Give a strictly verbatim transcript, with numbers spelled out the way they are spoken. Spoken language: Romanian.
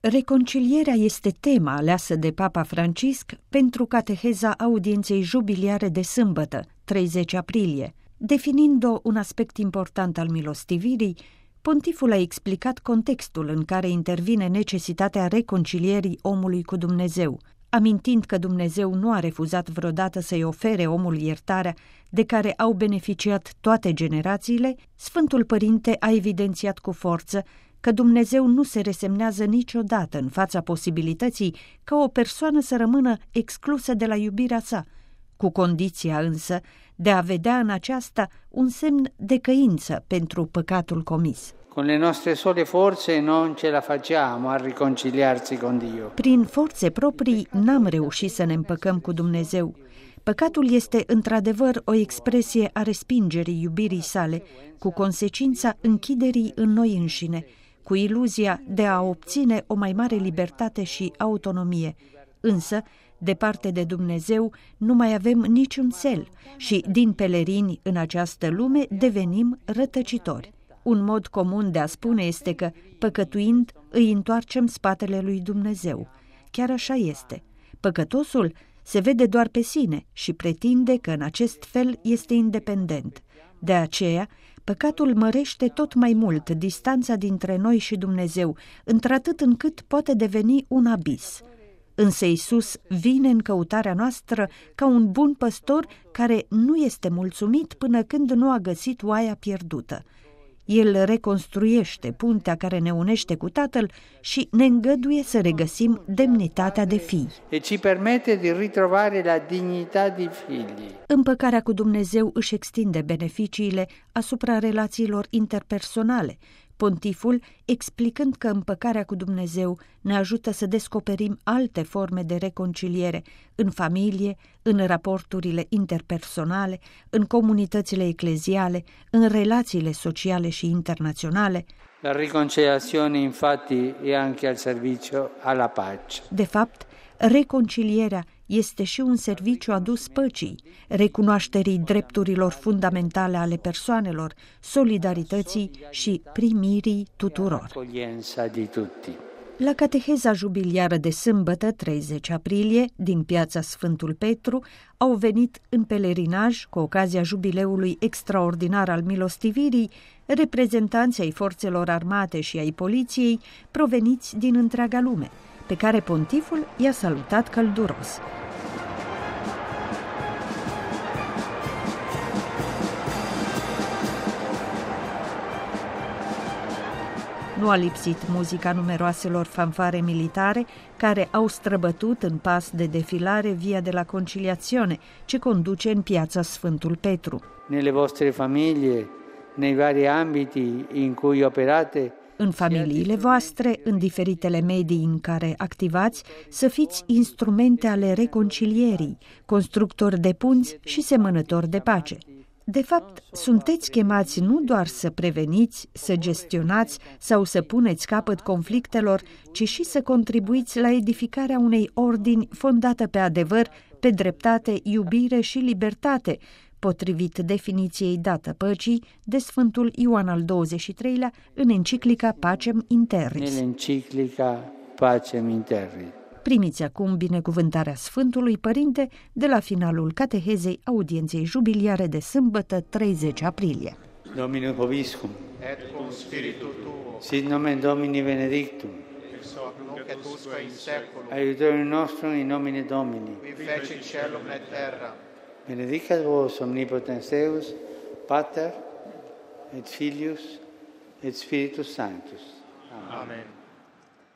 Reconcilierea este tema aleasă de Papa Francisc pentru cateheza audienței jubiliare de sâmbătă, treizeci aprilie. Definind-o un aspect important al milostivirii, pontiful a explicat contextul în care intervine necesitatea reconcilierii omului cu Dumnezeu, amintind că Dumnezeu nu a refuzat vreodată să-i ofere omul iertarea de care au beneficiat toate generațiile. Sfântul Părinte a evidențiat cu forță că Dumnezeu nu se resemnează niciodată în fața posibilității ca o persoană să rămână exclusă de la iubirea sa, cu condiția însă de a vedea în aceasta un semn de căință pentru păcatul comis. Con le nostre sole forze non ce la facciamo a riconciliarsi con Dio. Prin forțe proprii n-am reușit să ne împăcăm cu Dumnezeu. Păcatul este într-adevăr o expresie a respingerii iubirii sale, cu consecința închiderii în noi înșine, cu iluzia de a obține o mai mare libertate și autonomie. Însă, departe de Dumnezeu, nu mai avem niciun cel și, din pelerini în această lume, devenim rătăcitori. Un mod comun de a spune este că, păcătuind, îi întoarcem spatele lui Dumnezeu. Chiar așa este. Păcătosul se vede doar pe sine și pretinde că în acest fel este independent. De aceea, păcatul mărește tot mai mult distanța dintre noi și Dumnezeu, într-atât încât poate deveni un abis. Însă Iisus vine în căutarea noastră ca un bun păstor care nu este mulțumit până când nu a găsit oaia pierdută. El reconstruiește puntea care ne unește cu Tatăl și ne îngăduie să regăsim demnitatea de fii. E ci permette di ritrovare la dignità di figli. Împăcarea cu Dumnezeu își extinde beneficiile asupra relațiilor interpersonale, pontiful explicând că împăcarea cu Dumnezeu ne ajută să descoperim alte forme de reconciliere în familie, în raporturile interpersonale, în comunitățile ecleziale, în relațiile sociale și internaționale. La riconciliazione infatti è anche al servizio alla pace. De fapt, reconcilierea este și un serviciu adus păcii, recunoașterii drepturilor fundamentale ale persoanelor, solidarității și primirii tuturor. La cateheza jubiliară de sâmbătă, treizeci aprilie, din piața Sfântul Petru, au venit în pelerinaj, cu ocazia jubileului extraordinar al milostivirii, reprezentanții ai forțelor armate și ai poliției proveniți din întreaga lume, pe care pontiful i-a salutat călduros. Nu a lipsit muzica numeroaselor fanfare militare care au străbătut în pas de defilare via de la Conciliazione, ce conduce în piața Sfântul Petru. Nelle vostre famiglie, nei vari ambiti in cui operate, în familiile voastre, în diferitele medii în care activați, să fiți instrumente ale reconcilierii, constructori de punți și semănători de pace. De fapt, sunteți chemați nu doar să preveniți, să gestionați sau să puneți capăt conflictelor, ci și să contribuiți la edificarea unei ordini fondată pe adevăr, pe dreptate, iubire și libertate, potrivit definiției dată păcii de Sfântul Ioan al douăzeci și treilea în enciclica Pacem in Terris. Enciclica Pacem in Terris. Primiți acum binecuvântarea Sfântului Părinte de la finalul catehezei audienței jubiliare de sâmbătă, treizeci aprilie. Domine Vobiscum, et cum spiritu tuo, sit nomen Domini benedictum, ex hoc nunc et usque in seculum, aiutorium nostrum in nomine Domini, qui feci caelum et terra. benedicat vos omnipotens Deus, Pater et Filius et Spiritus Sanctus. Amen.